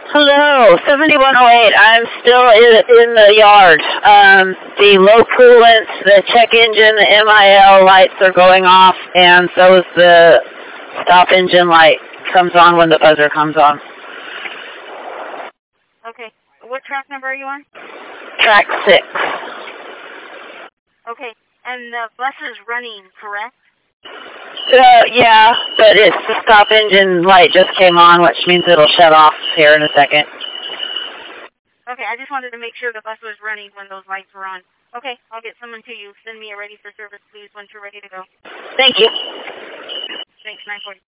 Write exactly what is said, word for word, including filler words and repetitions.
Hello, seventy-one oh eight. I'm still in, in the yard. Um, the low coolant, the check engine, the M I L lights are going off, and so is the stop engine light comes on when the buzzer comes on. Okay. What track number are you on? Track six. Okay. And the bus is running, correct? Uh, yeah, but it's the stop engine light just came on, which means it'll shut off here in a second. Okay, I just wanted to make sure the bus was running when those lights were on. Okay, I'll get someone to you. Send me a ready for service, please, once you're ready to go. Thank you. Thanks, nine forty.